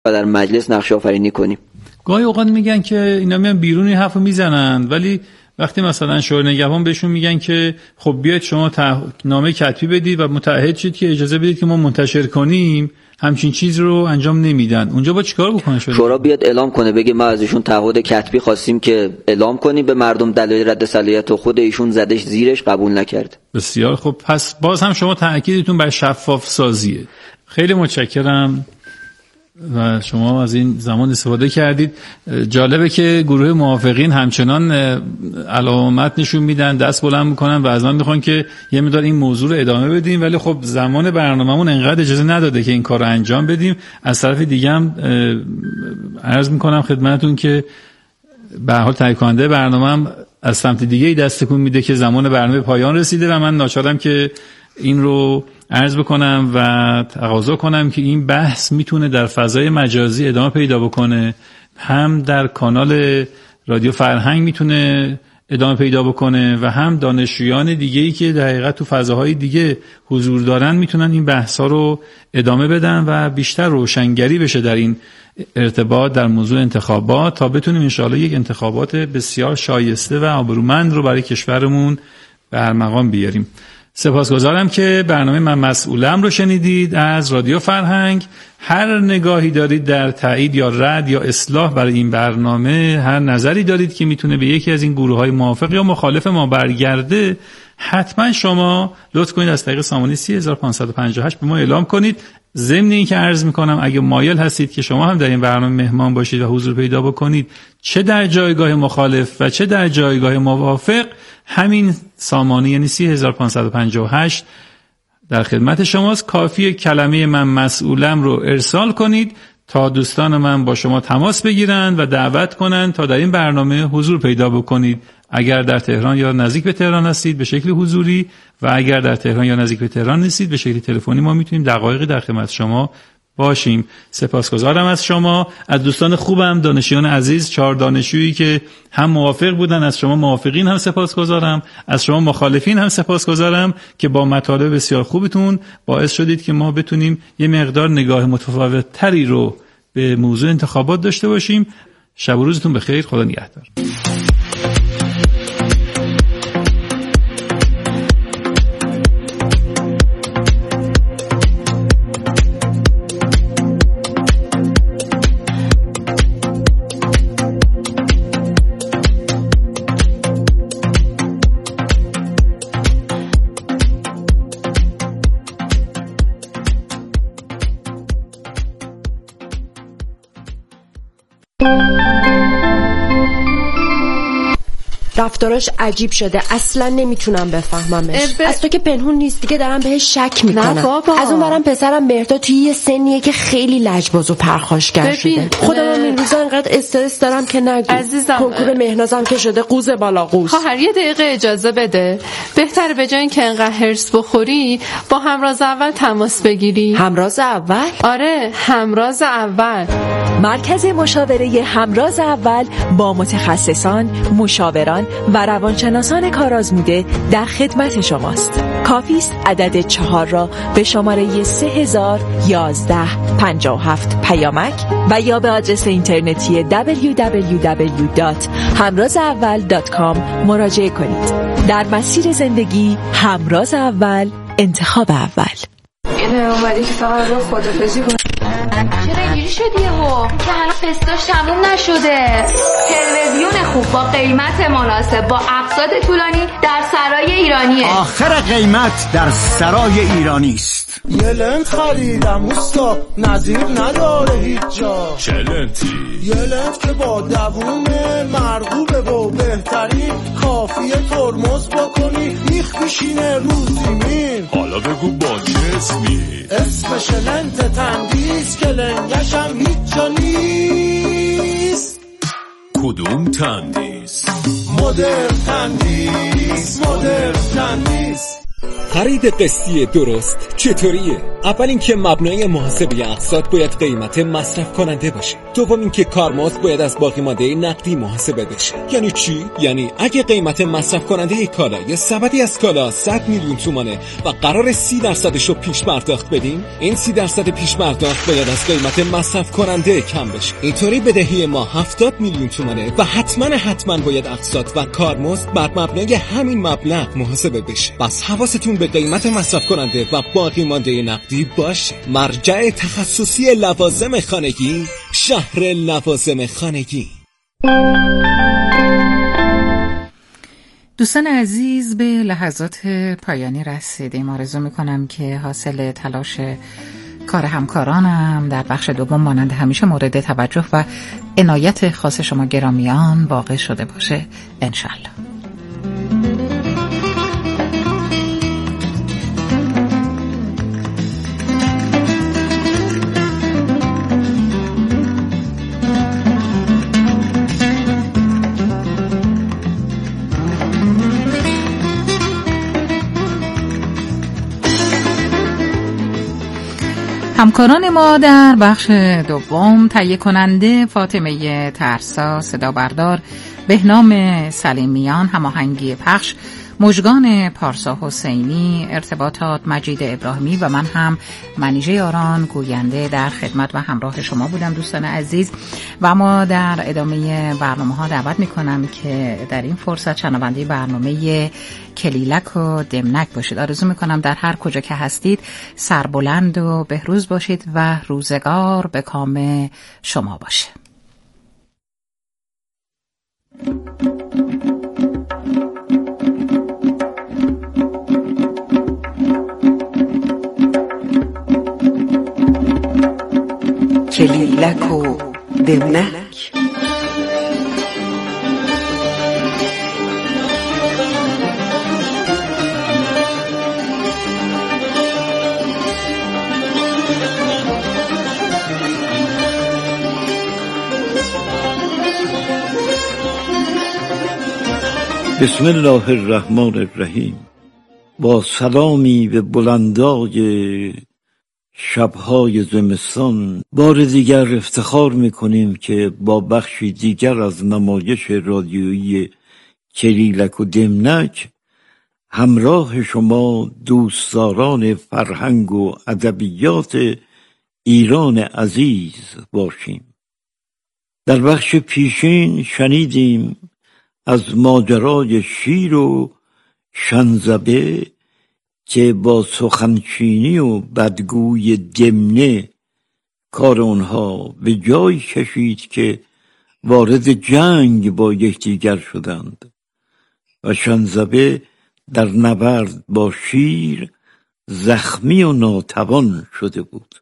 و در مجلس نقشه آفرینی کنیم. گاهی اوقات میگن که اینا میان بیرونی حرفو میزنن، ولی وقتی مثلا شورای نگهبان بهشون میگن که خب بیاید شما نامه کتبی بدید و متعهد شید که اجازه بدید که ما منتشر کنیم، همچین چیز رو انجام نمیدن. اونجا با چیکار بکنه؟ شورا بیاد اعلام کنه، بگه ما از ایشون تعهد کتبی خواستیم که اعلام کنیم به مردم دلایل رد صلاحیت و خود ایشون زدش زیرش، قبول نکرد. بسیار خب، پس باز هم شما تأکیدتون بر شفاف سازیه. خیلی متشکرم و شما از این زمان استفاده کردید. جالبه که گروه موافقین همچنان علامت نشون میدن، دست بلند میکنن و از من میخوان که یه مقدار این موضوع رو ادامه بدیم، ولی خب زمان برنامه‌مون انقدر اجازه نداده که این کار رو انجام بدیم. از طرف دیگه هم عرض میکنم خدمتتون که به هر حال تهیه کننده برنامه‌ام از سمت دیگه دست تکون میده که زمان برنامه پایان رسیده و من ناچارم که این رو عرض بکنم و تقاضا کنم که این بحث میتونه در فضای مجازی ادامه پیدا بکنه، هم در کانال رادیو فرهنگ میتونه ادامه پیدا بکنه و هم دانشجویان دیگه‌ای که در حقیقت تو فضاهای دیگه حضور دارن میتونن این بحث‌ها رو ادامه بدن و بیشتر روشنگری بشه در این ارتباط در موضوع انتخابات، تا بتونیم انشاءالله یک انتخابات بسیار شایسته و آبرومند رو برای کشورمون به ارمغان بیاریم. سپاسگزارم که برنامه من مسئولم رو شنیدید از رادیو فرهنگ. هر نگاهی دارید در تایید یا رد یا اصلاح برای این برنامه، هر نظری دارید که میتونه به یکی از این گروه‌های موافق یا مخالف ما برگرده، حتما شما لطف کنید از طریق سامانه 3558 به ما اعلام کنید. ضمن این که عرض میکنم اگه مایل هستید که شما هم در این برنامه مهمان باشید و حضور پیدا بکنید، چه در جایگاه مخالف و چه در جایگاه موافق، همین سامانه یعنی 3558 در خدمت شماست. کافیه کلمه من مسئولم رو ارسال کنید تا دوستان من با شما تماس بگیرند و دعوت کنند تا در این برنامه حضور پیدا بکنید. اگر در تهران یا نزدیک به تهران هستید به شکل حضوری و اگر در تهران یا نزدیک به تهران نیستید به شکل تلفنی، ما میتونیم دقایقی در خدمت شما باشیم. سپاسگزارم از شما، از دوستان خوبم، دانشجویان عزیز، 4 دانشجویی که هم موافق بودن، از شما موافقین هم سپاسگزارم، از شما مخالفین هم سپاسگزارم که با مطالب بسیار خوبتون باعث شدید که ما بتونیم یه مقدار نگاه متفاوت تری رو به موضوع انتخابات داشته باشیم. شب و روزتون بخیر، خدا نگهدار. رفتاراش عجیب شده، اصلا نمیتونم بفهممش. از تو که پنهون نیست دیگه، دارم بهش شک میکنم. از اون برم پسرم مهرداد توی یه سنیه که خیلی لجباز و پرخاشگر شده. خودم این روزا انقدر استرس دارم که نگو. عزیزم کنکور مهنازم که شده قوز بالا قوز. خواهر یه دقیقه اجازه بده. بهتره به جای اینکه انقدر هرس بخوری با همراز اول تماس بگیری. همراز اول؟ آره، همراز اول. مرکز مشاوره همراز اول با متخصصان، مشاوران و روانشناسان کارآزموده در خدمت شماست. کافی است عدد 4 را به شماره 301157 پیامک و یا به آدرس اینترنتی www.hamrazaval.com مراجعه کنید. در مسیر زندگی همراز اول، انتخاب اول. اینه اومدی که فقط رو خدافزی کنی. چرا اینجوری شدی یهو؟ که هنوز فستاش تموم نشده. تلویزیون خوب با قیمت مناسب با اقساط طولانی در سرای ایرانیه. آخر قیمت در سرای ایرانی است. یه لنت خریدم اوستا، نظیر نداره هیچ جا. چه لنتی؟ یه لنت که با دووم مرغوبه و بهترین، کافیه ترمز بکنی میخ بشینه رو زمین. حالا بگو با چه اسمی؟ اسمش لنت تندیس که لنگشم هیچ جا نیست. کدوم تندیس؟ مدرن تندیس، مدرن تندیس. خرید قسطی درست چطوریه؟ اول اینکه مبنای محاسبه اقساط باید قیمت مصرف کننده باشه. دوم اینکه کارمزد باید از باقی مانده نقدی محاسبه بشه. یعنی چی؟ یعنی اگه قیمت مصرف کننده کالا یا سبدی از کالا 100 میلیون تومانه و قرار 30% رو پیش پرداخت بدیم، این 30% پیش پرداخت باید از قیمت مصرف کننده کم بشه. اینطوری بدهی ما 70 میلیون تومانه و حتما باید اقساط و کارمزد بر مبنای همین مبلغ محاسبه بشه. پس حواستون به قیمت مصرف کننده و باقی مانده نقدی باشه. مرجع تخصصی لوازم خانگی، شهر لوازم خانگی. دوستان عزیز، به لحظات پایانی رسیدیم. آرزو میکنم که حاصل تلاش کار همکارانم در بخش دوم مانند همیشه مورد توجه و عنایت خاص شما گرامیان واقع شده باشه انشالله. همکاران ما در بخش دوم تهیه کننده فاطمه ترسا، صدا بردار بهنام سلیمیان، هماهنگی پخش مژگان پارسا حسینی، ارتباطات مجید ابراهیمی و من هم منیژه یاران گوینده در خدمت و همراه شما بودم دوستان عزیز. و ما در ادامه برنامه ها دعوت میکنم که در این فرصت شنونده برنامه کلیلک و دمنک باشید. آرزو میکنم در هر کجا که هستید سربلند و بهروز باشید و روزگار به کام شما باشه. کلیلک و دمنک. بسم الله الرحمن الرحیم. با سلامی به بلندای شبهای زمستان بار دیگر افتخار میکنیم که با بخشی دیگر از نمایش رادیویی کلیلک و دمنک همراه شما دوستداران فرهنگ و ادبیات ایران عزیز باشیم. در بخش پیشین شنیدیم از ماجرای شیر و شنزبه که با سخنچینی و بدگوی دمنه کار اونها به جای کشید که وارد جنگ با یکدیگر شدند و شنزبه در نبرد با شیر زخمی و ناتوان شده بود.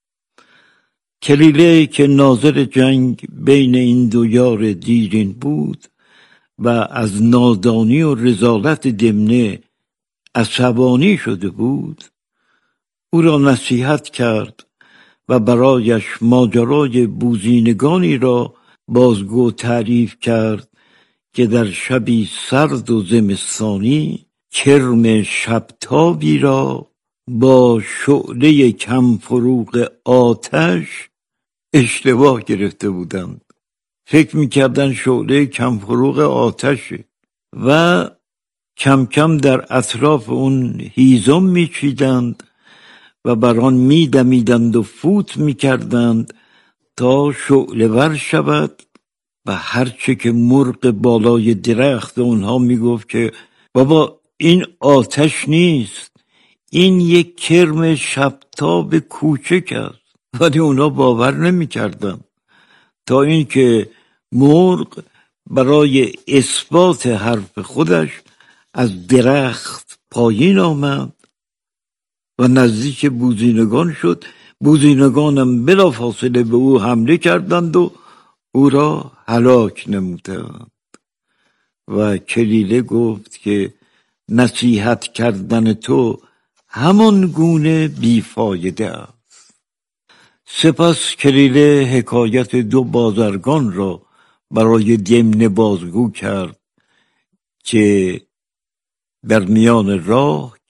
کلیله که ناظر جنگ بین این دو یار دیرین بود و از نادانی و رذالت دمنه عصبانی شده بود، او را نصیحت کرد و برایش ماجرای بوزینگانی را بازگو تعریف کرد که در شبی سرد و زمستانی کرم شبتابی را با شعله کم فروغ آتش اشتباه گرفته بودند. فکر میکردن شعله کم فروغ آتشه و کم کم در اطراف اون هیزم میچیدند و بر آن میدمیدند و فوت میکردند تا شعله ور شود و هرچه که مرغ بالای درخت اونها میگفت که بابا این آتش نیست، این یک کرم شبتاب کوچک است، ولی اونها باور نمیکردند تا اینکه مرغ برای اثبات حرف خودش از درخت پایین آمد و نزدیک بوزینگان شد. بوزینگانم بلافاصله به او حمله کردند و او را هلاک نمودند. و کلیله گفت که نصیحت کردن تو همان گونه بیفایده است. سپس کلیله حکایت دو بازرگان را برای دمنه بازگو کرد که در میان راه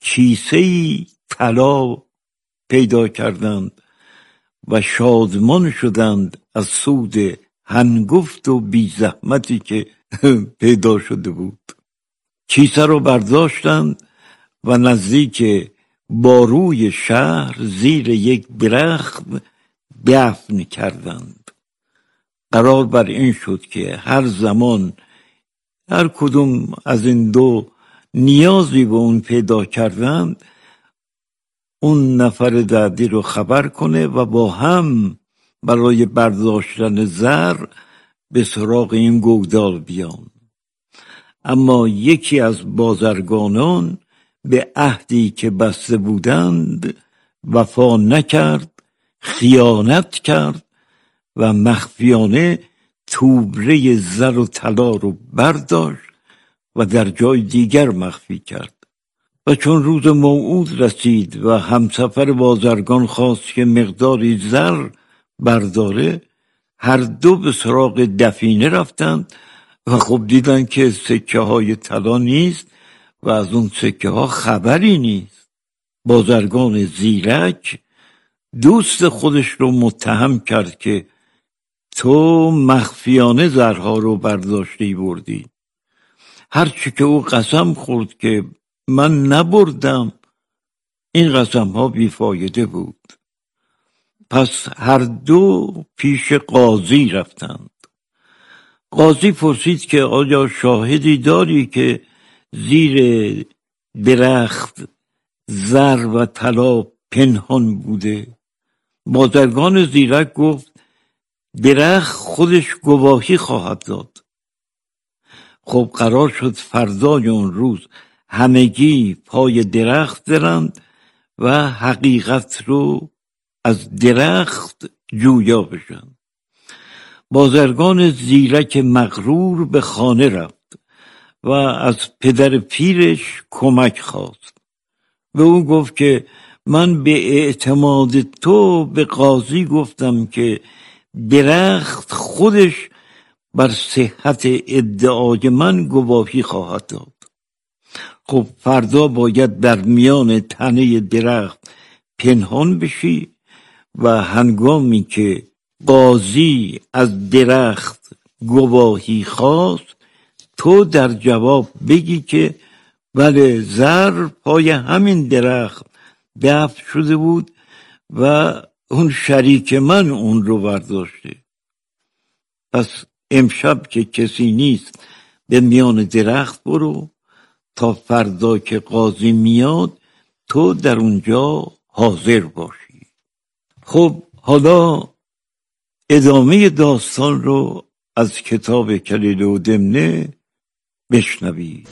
کیسه‌ای طلا پیدا کردند و شادمان شدند از سود هنگفت و بی زحمتی که پیدا شده بود. کیسه رو برداشتند و نزدیک باروی شهر زیر یک درخت دفن کردند. قرار بر این شد که هر زمان هر کدوم از این دو نیازی به اون پیدا کردند، اون نفر بعدی رو خبر کنه و با هم برای برداشتن زر به سراغ این گودال بیان. اما یکی از بازرگانان به عهدی که بسته بودند وفا نکرد، خیانت کرد و مخفیانه توبره زر و طلا رو برداشت و در جای دیگر مخفی کرد. و چون روز موعود رسید و همسفر بازرگان خواست که مقداری زر برداره، هر دو به سراغ دفینه رفتند و خب دیدن که سکه های طلا نیست و از اون سکه ها خبری نیست. بازرگان زیرک دوست خودش رو متهم کرد که تو مخفیانه زرها رو برداشتی بردی، هرچی که او قسم خورد که من نبردم، این قسم ها بیفایده بود. پس هر دو پیش قاضی رفتند. قاضی پرسید که آیا شاهدی داری که زیر درخت زر و طلا پنهان بوده؟ بازرگان زیرک گفت درخت خودش گواهی خواهد داد. خب قرار شد فردای اون روز همگی پای درخت برند و حقیقت رو از درخت جویا بشن. بازرگان زیرک مغرور به خانه رفت و از پدر پیرش کمک خواست. به او گفت که من به اعتماد تو به قاضی گفتم که درخت خودش بر صحت ادعای من گواهی خواهد داد. خب فردا باید در میان تنه درخت پنهان بشی و هنگامی که قاضی از درخت گواهی خواست، تو در جواب بگی که بله زر پای همین درخت دفن شده بود و اون شریک من اون رو برداشته. پس امشب که کسی نیست به میان درخت برو تا فردا که قاضی میاد تو در اونجا حاضر باشی. خب حالا ادامه داستان رو از کتاب کلیله و دمنه بشنوید.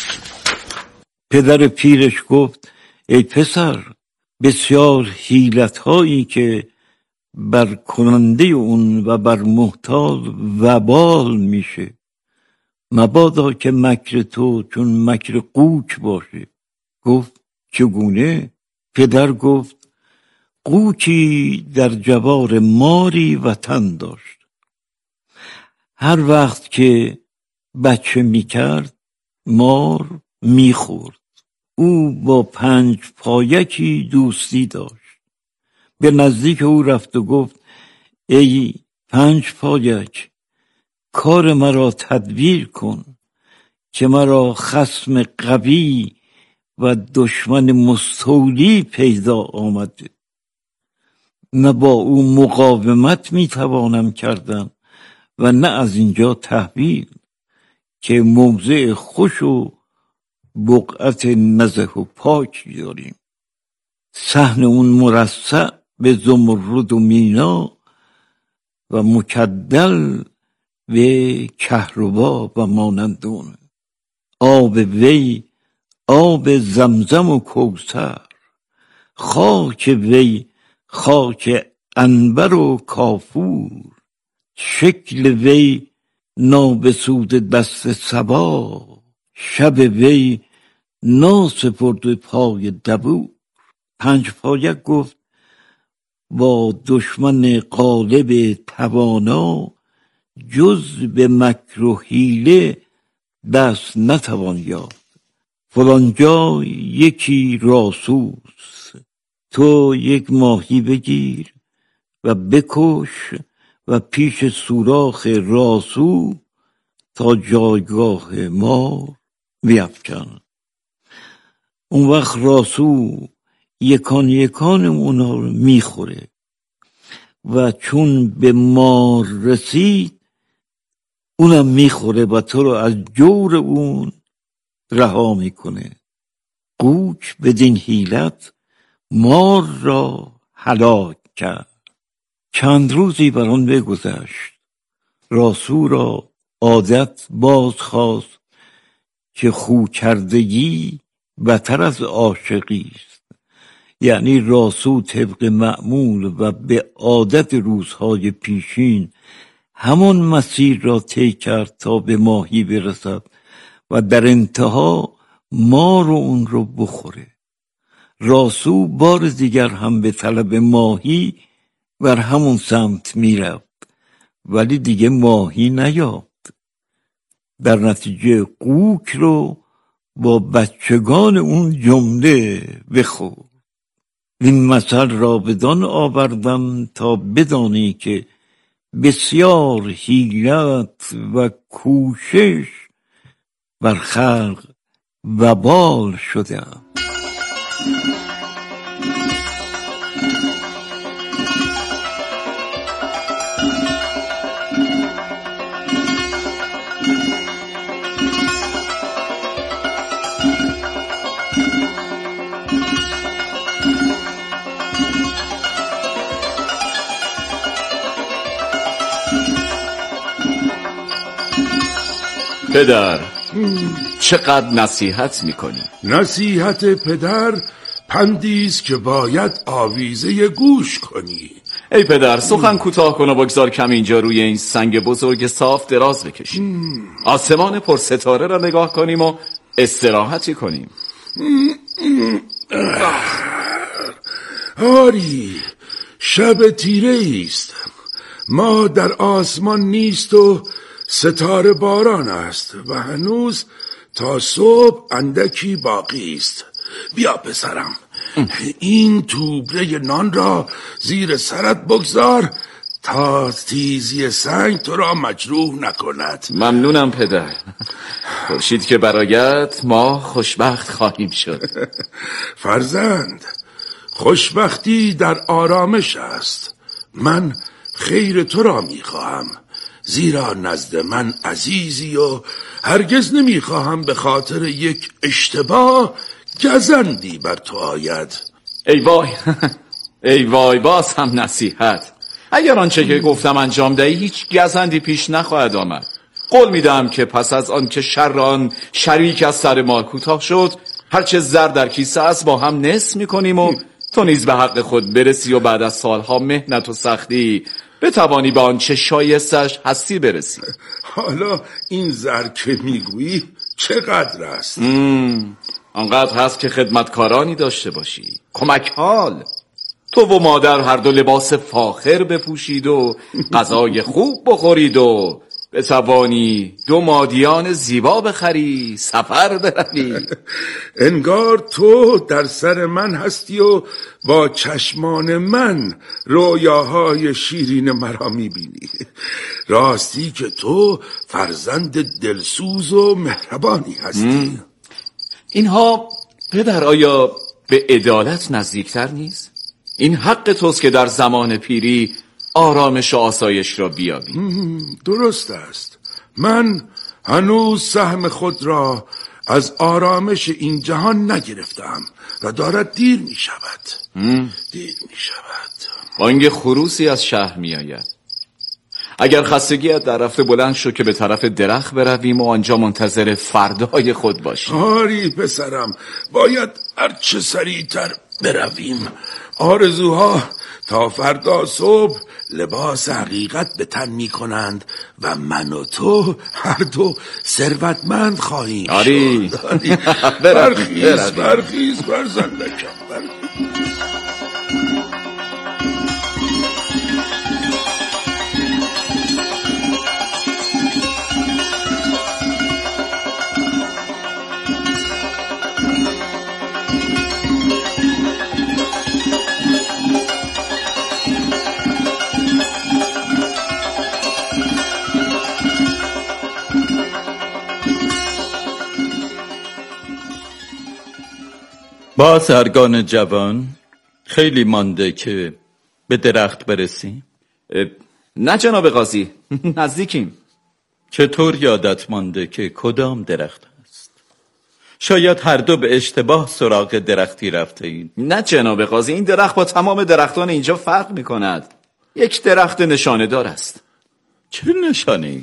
پدر پیرش گفت ای پسر، بسیار حیلت‌هایی که بر کننده اون و بر محتاج وبال میشه، مبادا که مکر تو چون مکر قوک باشه. گفت چگونه؟ پدر گفت قوکی در جوار ماری وطن داشت. هر وقت که بچه میکرد مار میخورد. او با 5 پایکی دوستی داشت. به نزدیک او رفت و گفت ای 5 پایک، کار مرا تدبیر کن که مرا خصم قوی و دشمن مستولی پیدا آمده. نه با او مقاومت میتوانم کردن و نه از اینجا تحویل، که موضع خوش و بقعت نزه و پاک داریم. صحن اون مرصع به زمرد و مینا و مکدل به کهربا و مانند اون. آب وی آب زمزم و کوثر، خاک وی خاک عنبر و کافور، شکل وی نابسود دست صبا، شب وی ناسپرد پای دبور. 5 پایک گفت با دشمن غالب توانا جز به مکر و حیله دست نتوان یافت. فلانجا یکی راسوست، تو یک ماهی بگیر و بکش و پیش سوراخ راسو تا جایگاه مار بیفکن. اون وقت راسو یکان یکان اونا رو میخوره و چون به مار رسید اونم میخوره و تو رو از جور اون رها میکنه. قوک بدین حیلت مار را هلاک کرد. چند روزی بر آن بگذشت. راسو را عادت باز خواست که خو کردگی بتر از عاشقی است. یعنی راسو طبق معمول و به عادت روزهای پیشین همان مسیر را طی کرد تا به ماهی برسد و در انتها مار اون رو بخوره. راسو بار دیگر هم به طلب ماهی بر همون سمت میرفت ولی دیگه ماهی نیافت. در نتیجه قوک رو با بچگان اون جمله بخورد. این مثل را بدان آوردم تا بدانی که بسیار حیلت و کوشش بر خلق وبال شدم. پدر چقدر نصیحت میکنی؟ نصیحت پدر پندیست که باید آویزه گوش کنی. ای پدر سخن کوتاه کن و بگذار کم اینجا روی این سنگ بزرگ صاف دراز بکشیم، آسمان پر ستاره را نگاه کنیم و استراحتی کنیم. آری شب تیره است، ماه در آسمان نیست و ستاره باران است و هنوز تا صبح اندکی باقی است. بیا پسرم، این توبره نان را زیر سرت بگذار تا تیزی سنگ تو را مجروح نکند. ممنونم پدر. خورشید که برآید ما خوشبخت خواهیم شد. فرزند، خوشبختی در آرامش است. من خیر تو را میخواهم، زیرا نزد من عزیزی و هرگز نمیخواهم به خاطر یک اشتباه گزندی بر تو آید. ای وای ای وای، باز هم نصیحت. اگر آنچه که گفتم انجام دهی هیچ گزندی پیش نخواهد آمد. قول میدم که پس از آن که شر آن شریک از سر ما کوتاه شد، هرچه زر در کیسه است با هم نصف میکنیم و تو نیز به حق خود برسی و بعد از سالها مهنت و سختی بتوانی به آنچه شایستش هستی برسی. حالا این زر که میگویی چقدر است؟ آنقدر هست که خدمتکارانی داشته باشی، کمک حال. تو و مادر هر دو لباس فاخر بپوشید و غذای خوب بخورید و بتوانی 2 مادیان زیبا بخری، سفر بروی. انگار تو در سر من هستی و با چشمان من رویاهای شیرین مرا میبینی. راستی که تو فرزند دلسوز و مهربانی هستی. اینها پدر آیا به عدالت نزدیکتر نیست؟ این حق توست که در زمان پیری آرامش و آسایش را بیابی. درست است. من هنوز سهم خود را از آرامش این جهان نگرفتم و دارد دیر می شود. دیر می شود. بانگ خروسی از شهر می آید. اگر خستگیت در رفته بلند شو که به طرف درخت برویم و آنجا منتظر فردای خود باشیم. آری پسرم، باید هرچه سریعتر برویم. آرزوها تا فردا صبح لباس حقیقت به تن می کنند و من و تو هر دو ثروتمند خواهیم شد. آری برخیز فرزندکم، برخیز. بازرگان جوان، خیلی مانده که به درخت برسیم؟ نه جناب قاضی، نزدیکیم. چطور یادت مانده که کدام درخت است؟ شاید هر دو به اشتباه سراغ درختی رفته اید. نه جناب قاضی، این درخت با تمام درختان اینجا فرق می کند. یک درخت نشانه دار است. چه نشانه‌ای؟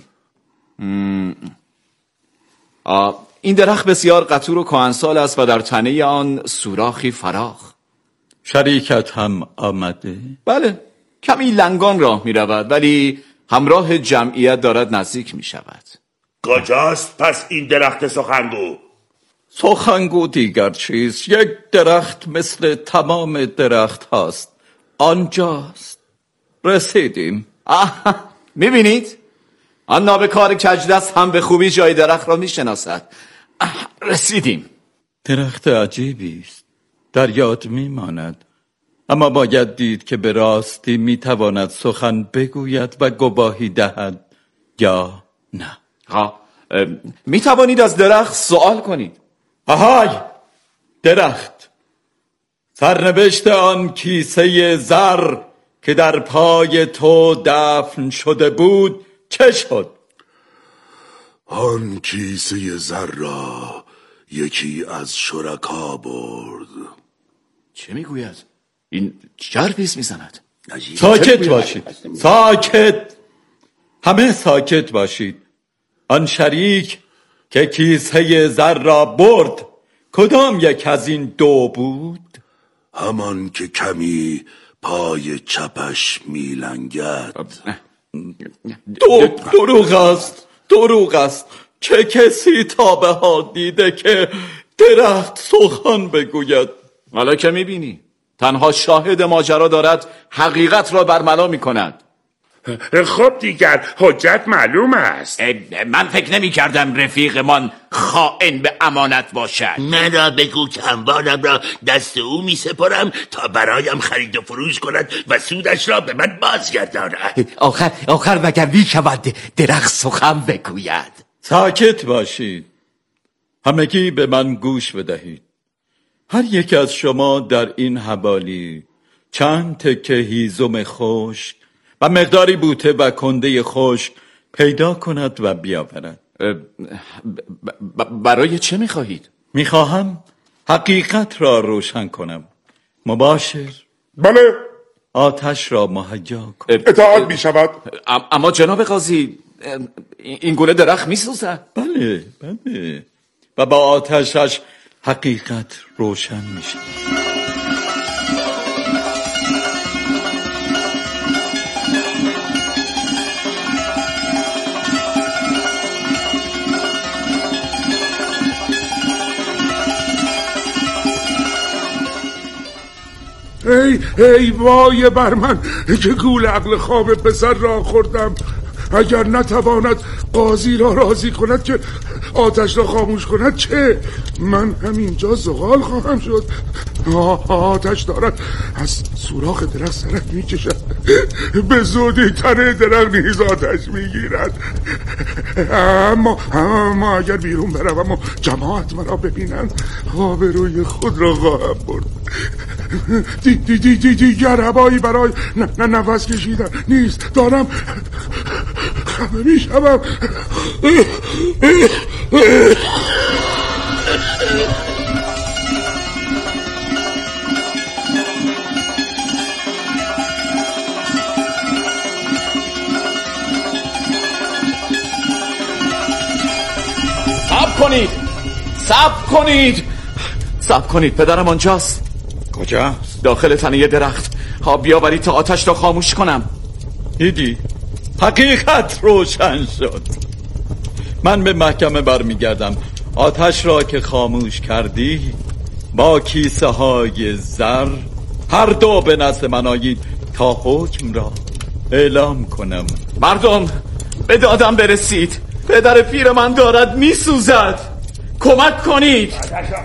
این درخت بسیار قطور و کهنسال است و در تنه آن سوراخی فراخ. شریکت هم آمده؟ بله، کمی لنگان راه می رود ولی همراه جمعیت دارد نزدیک می شود. کجاست پس این درخت سخنگو؟ سخنگو دیگر چیز، یک درخت مثل تمام درخت هاست. آنجاست. رسیدیم. می بینید؟ آن نابکار کجدست هم به خوبی جای درخت را می شناسد. رسیدیم. درخت عجیبی است، در یاد می ماند، اما باید دید که به راستی می تواند سخن بگوید و گواهی دهد یا نه. می توانید از درخت سوال کنید. آهای درخت، سرنوشت آن کیسه زر که در پای تو دفن شده بود چه شد؟ آن کیسه زر را یکی از شرکا برد. چه میگوید؟ این جرپیس میزند. ساکت باشید، ساکت، همه ساکت باشید. آن شریک که کیسه زر را برد کدام یک از این دو بود؟ همان که کمی پای چپش میلنگد. دروغ است، دروغ است. چه کسی تا به حال دیده که درخت سخن بگوید؟ حالا که میبینی تنها شاهد ماجرا دارد حقیقت را برملا میکند. خب دیگر حجت معلوم است. من فکر نمی کردم رفیقمان خائن به امانت باشد. من را بگو که انبارم را دست او می سپرم تا برایم خرید و فروش کند و سودش را به من بازگرداند. آخر مگر می شود درخت سخن بگوید؟ ساکت باشید، همگی به من گوش بدهید. هر یک از شما در این حوالی چند تکه هیزم خشک و مقداری بوته و کنده خشک پیدا کند و بیاورد. برای چه میخواهید؟ میخواهم حقیقت را روشن کنم. مباشر. بله. آتش را مهیا کن. اطاعت میشود. اما جناب قاضی این گوله درخت میسوزد. بله بله، و با آتشش حقیقت روشن میشه. ای وای بر من که گول عقل خواب پسر را خوردم. اگر نتواند قاضی را راضی کند که آتش را خاموش کند چه؟ من همینجا زغال خواهم شد. آتش دارد از سوراخ درخت سرک می کشد. به زودی تنه درخت نیز آتش می گیرد. اما اگر بیرون بروم و جماعت مرا ببینند آبروی خود را خواهم برد. دیگر هوایی برای نفس کشیدن نیست. دارم خمه می شوم. صبر کنید پدرم آنجاست. کجاست؟ داخل تنه درخت. بیاورید تا آتش را خاموش کنم. دیدی حقیقت روشن شد. من به محکمه برمیگردم. آتش را که خاموش کردی با کیسه های زر هر دو به نزد من آیید تا حکم را اعلام کنم. مردم به دادم برسید، پدر پیر من دارد میسوزد. کمک کنید.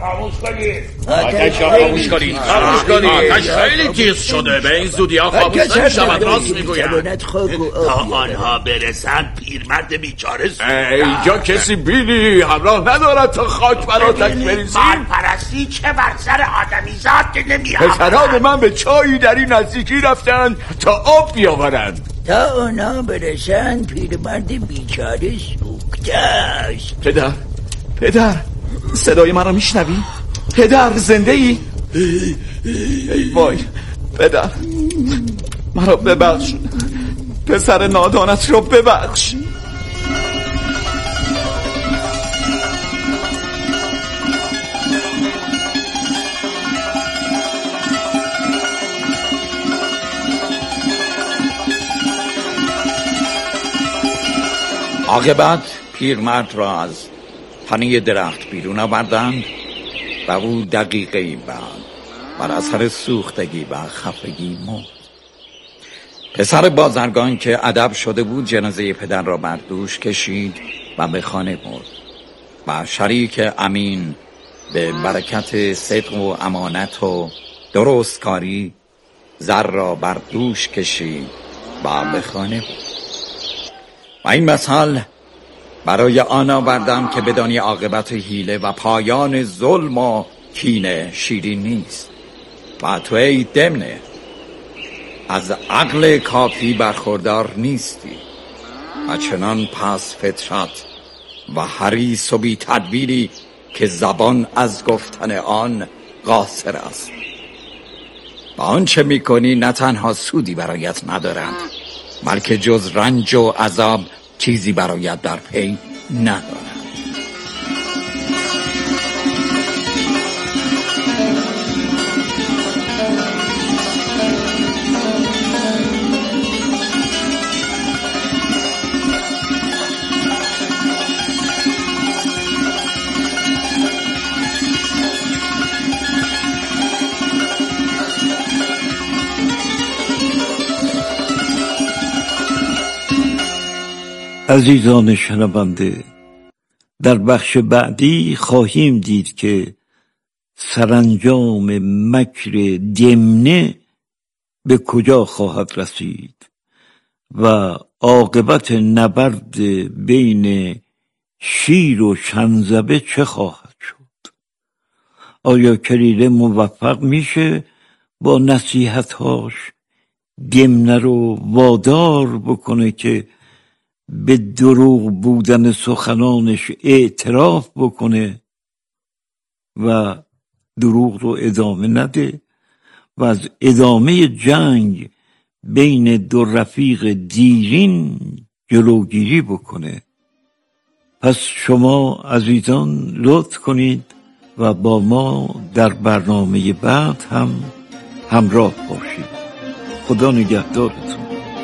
آتش خاموش کنید. آتش خیلی تیز شده، به این زودی ها خاموش نمیشود. راست میگوید. تا آنها برسند پیرمرد بیچاره اینجا کسی بیلی همراه ندارد تا خاک بر آتش بریزیم. من پرستی چه بر سر آدمیزاد که نمیاد. پسران من به چایی در این نزدیکی رفتند تا آب بیاورند. تا اونا برسند پیرمرد بیچاره سوخته است. پدر صدای من را میشنوی؟ پدر زنده ای؟ ای وای پدر، مرا ببخش، پسر نادانت را ببخش. عاقبت پیرمرد را از تنه درخت بیرون آوردند و او دقیقه‌ای بعد بر اثر سوختگی و خفگی مرد. پسر بازرگان که ادب شده بود جنازه پدر را بر دوش کشید و به خانه برد و شریک امین به برکت صدق و امانت و درست کاری زر را بر دوش کشید و به خانه برد. و این مثال برای آن آوردم که بدانی عاقبت حیله و پایان ظلم و کینه شیرین نیست و تو ای دمنه از عقل کافی برخوردار نیستی و چنان پس فطرت و حریص و بی تدبیری که زبان از گفتن آن قاصر است و آنچه میکنی نه تنها سودی برایت ندارند بلکه جز رنج و عذاب چیزی برایت در پی ندارد. عزیزان شنونده، در بخش بعدی خواهیم دید که سرانجام مکر دمنه به کجا خواهد رسید و عاقبت نبرد بین شیر و شنزبه چه خواهد شد. آیا کلیله موفق میشه با نصیحت‌هاش دمنه رو وادار بکنه که به دروغ بودن سخنانش اعتراف بکنه و دروغ رو ادامه نده و از ادامه جنگ بین دو رفیق دیرین جلوگیری بکنه؟ پس شما عزیزان لطف کنید و با ما در برنامه بعد هم همراه باشید. خدا نگهدارتون.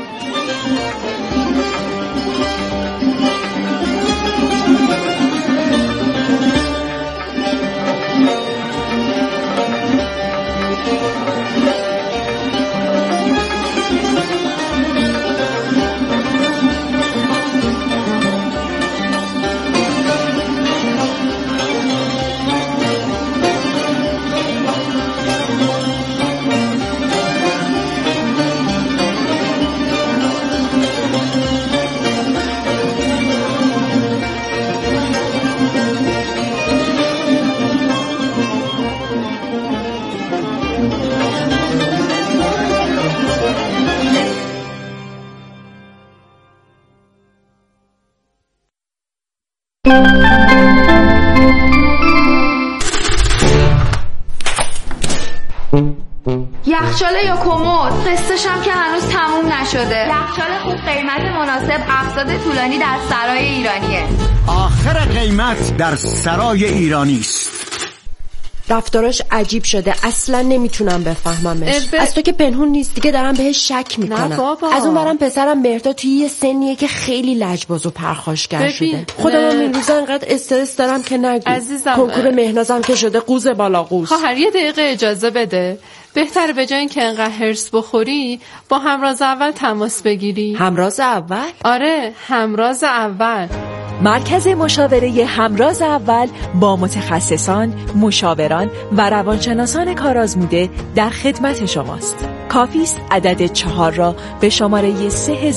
یخچال یا کمد، قسطش هم که هنوز تموم نشده. یخچال خوب، قیمت مناسب، اقساط طولانی در سرای ایرانیه. آخر قیمت در سرای ایرانی است. رفتاراش عجیب شده، اصلا نمیتونم بفهممش. از تو که پنهون نیست دیگه دارم بهش شک میکنم. از اون برم پسرم مهرداد توی یه سنیه که خیلی لجباز و پرخاشگر شده. خودم این روزا انقدر استرس دارم که نگو. عزیزم کنکور مهنازم که شده قوز بالا قوز. خواهر یه دقیقه اجازه بده. بهتره به جای اینکه انقدر هرس بخوری با همراز اول تماس بگیری. همراز اول؟ آره، همراز اول. مرکز مشاوره همراز اول با متخصصان، مشاوران و روانشناسان کارآزموده در خدمت شماست. کافی است عدد 4 را به شماره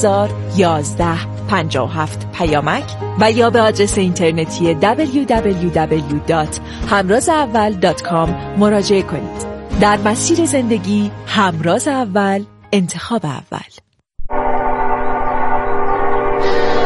301157 پیامک و یا به آدرس اینترنتی www.hamrazaval.com مراجعه کنید. در مسیر زندگی همراز اول، انتخاب اول.